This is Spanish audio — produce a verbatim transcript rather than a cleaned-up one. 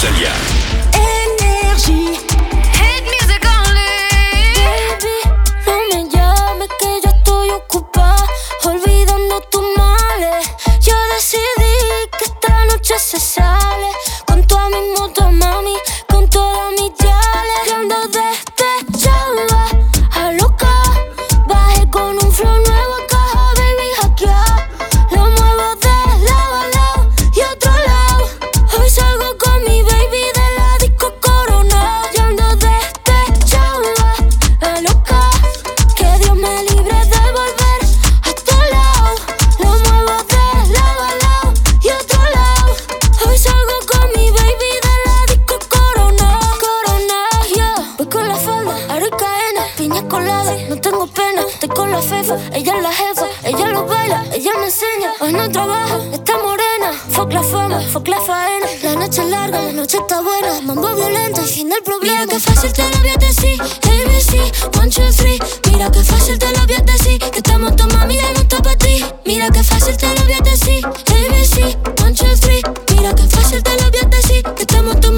Rosalia. Énergie. Hit music only. Baby, no me llames que yo estoy ocupada, olvidando tus males. Yo decidí que esta noche se sale con toda mi moto, mami, con todas mis yales. Yo ando despechada, a loca, bajé con un flow nuevo a caja, baby, hackeada. Lo muevo de lado a lado y otro lado. Hoy salgo con mi baby de la disco Corona. Yo ando despechada, a loca, que Dios me libre de volver a tu lado. Lo muevo de lado a lado y otro lado. Hoy salgo con mi baby de la disco Corona. Corona, yeah. Voy con la falda, aro y cadena, piña colada, no tengo pena. Estoy con la fefa, ella es la jefa, ella lo baila, ella me enseña. Hoy no trabaja, está morena. Fuck la fama, fuck la faena. La noche es larga, la noche está buena. Mambo violento y fin del problema. Mira que fácil te lo voy a decir, A B C, one, two, three. Mira que fácil te lo voy a decir, que estamos tu mami ya no está pa' ti. Mira que fácil te lo voy a decir, A B C, one, two, three. Mira que fácil te lo voy a decir, que estamos tu